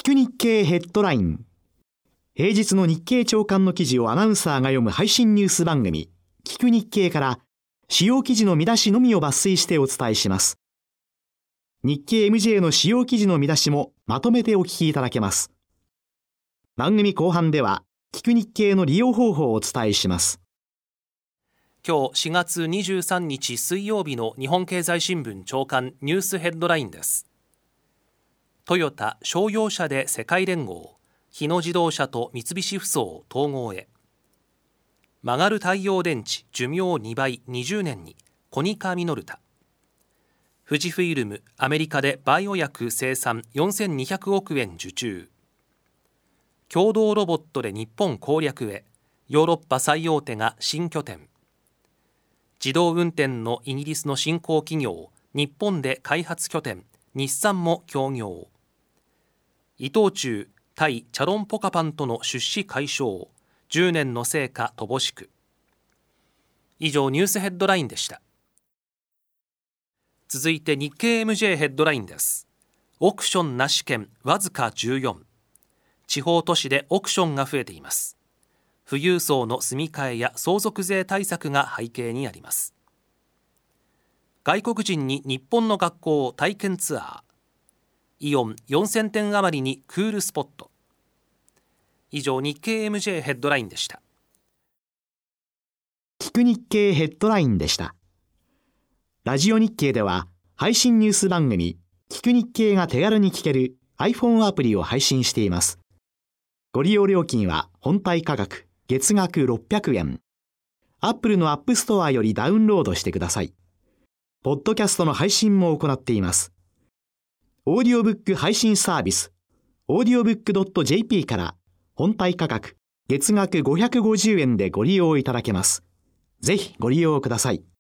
く日経ヘッドライン。平日の日経朝刊の記事をアナウンサーが読む配信ニュース番組、聞く日経から主要記事の見出しのみを抜粋してお伝えします。日経 MJ の主要記事の見出しもまとめてお聞きいただけます。番組後半では、聞く日経の利用方法をお伝えします。 今日4月23日水曜日の日本経済新聞朝刊ニュースヘッドラインです。トヨタ商用車で世界連合、日野自動車と三菱ふそう統合へ。曲がる太陽電池寿命2倍20年にコニカミノルタ。富士フイルムアメリカでバイオ薬生産4200億円受注。共同ロボットで日本攻略へ、ヨーロッパ最大手が新拠点。自動運転のイギリスの新興企業、日本で開発拠点、日産も協業。伊藤忠、対チャロンポカパンとの出資解消、10年の成果乏しく。以上ニュースヘッドラインでした。続いて日経 MJ ヘッドラインです。オークションなし県わずか14。地方都市でオークションが増えています。富裕層の住み替えや相続税対策が背景にあります。外国人に日本の学校体験ツアー。イオン4000店余りにクールスポット。以上日経 MJ ヘッドラインでした。 聞く日経ヘッドラインでした。ラジオ日経では配信ニュース番組聞く日経が手軽に聞ける iPhone アプリを配信しています。ご利用料金は本体価格月額600円。Apple の App Store よりダウンロードしてください。ポッドキャストの配信も行っています。オーディオブック配信サービス、audiobook.jp から本体価格月額550円でご利用いただけます。ぜひご利用ください。